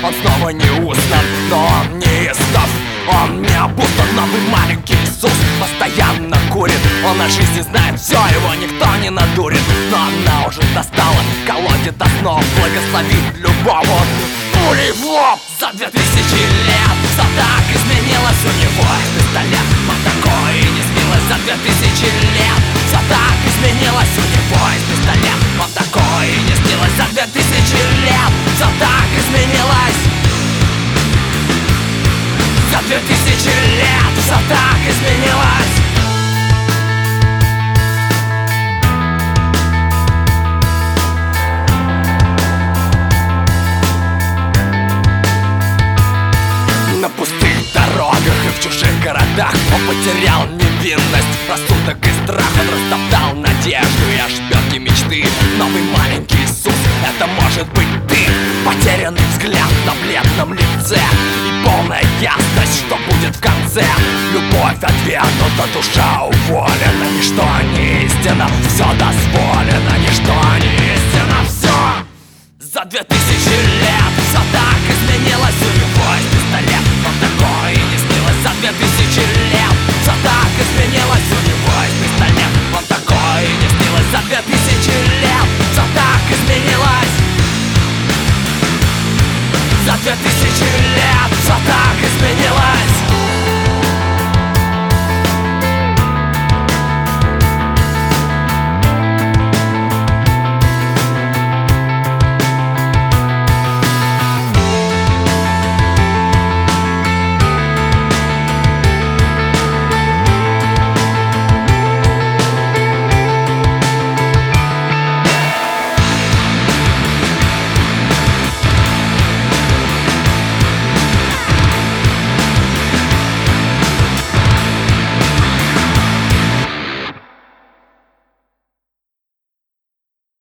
Он снова не узнан, но он неистов. Он не обуздан, новый маленький Иисус. Постоянно курит, он о жизни знает все, его никто не надурит. Но она уже достала, колотит основ, благословит любого пулей в лоб. За 2000 лет все так изменилось у него. Пистолет, он такой и не снилось. За 2000 лет все так изменилось у него. Пистолет, он такой и не снилось. За 2000 лет все так изменилось. За 2000 лет все так изменилось. На пустых дорогах и в чужих городах он потерял невинность, рассудок и страх. Он растоптал надежду и ошметки мечты. Новый маленький Иисус, это может быть ты. Потерянный взгляд на бледном лице и полная ясность, что будет в конце. Любовь отвергнута, душа уволена. Ничто не истина, все дозволено. Ничто не истина, все. За 2000 лет все так изменилось у него. Есть пистолет, он такой и не снилось. За 2000 лет все так изменилось у него. Есть пистолет, он такой и не снилось. За 2000 лет все так изменилось. За 2000 лет все так изменилось.